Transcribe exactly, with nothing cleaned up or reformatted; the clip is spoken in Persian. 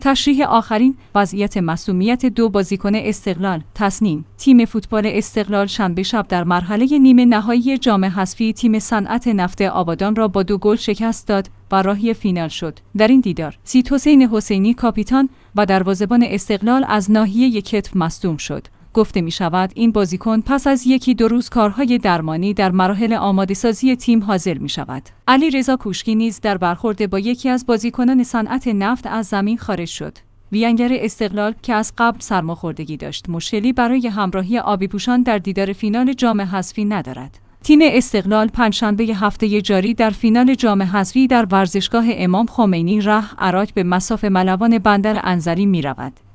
تشریح آخرین وضعیت مصدومیت دو بازیکن استقلال. تصنیم: تیم فوتبال استقلال شنبه شب در مرحله نیمه نهایی جام حذفی تیم صنعت نفت آبادان را با دو گل شکست داد و راهی فینال شد. در این دیدار سیدحسین حسینی کاپیتان و دروازه‌بان استقلال از ناحیه کتف مصدوم شد. گفته می شود این بازیکن پس از یکی دو روز کارهای درمانی در مراحل آماده سازی تیم حاضر می شود. علیرضا کوشکی نیز در برخورد با یکی از بازیکنان صنعت نفت از زمین خارج شد. وینگر استقلال که از قبل سرماخوردگی داشت، مشکلی برای همراهی آبی پوشان در دیدار فینال جام حذفی ندارد. تیم استقلال پنجشنبه هفته جاری در فینال جام حذفی در ورزشگاه امام خمینی ره عراق به مصاف ملوان بندر انزلی می رود.